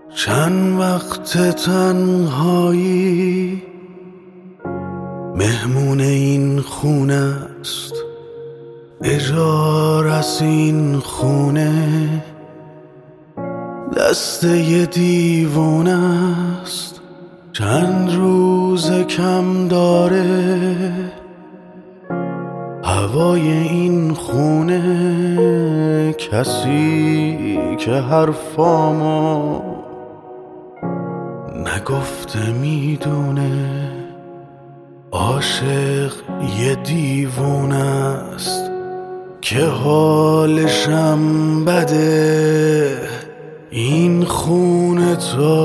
چند وقت تنهایی مهمون این خونه است، اجاره از این خونه دست یه دیوونه است. چند روز کم داره هوای این خونه، کسی که حرفامو نگفته میدونه. عاشق یه دیوونه است که حالشم بده، این خونه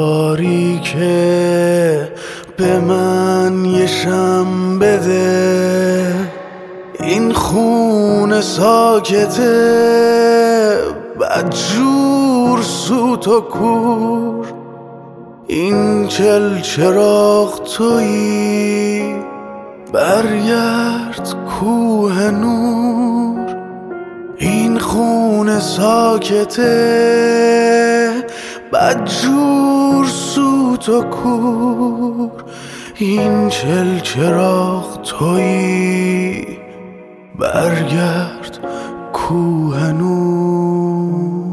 تاریکه به من یه شم بده. این خونه ساکته بدجور سوت و کور، این چراغ تویی برگرد کوه نور. این خونه ساکته بدجور سوت و کور، این چراغ تویی برگرد کوه نور.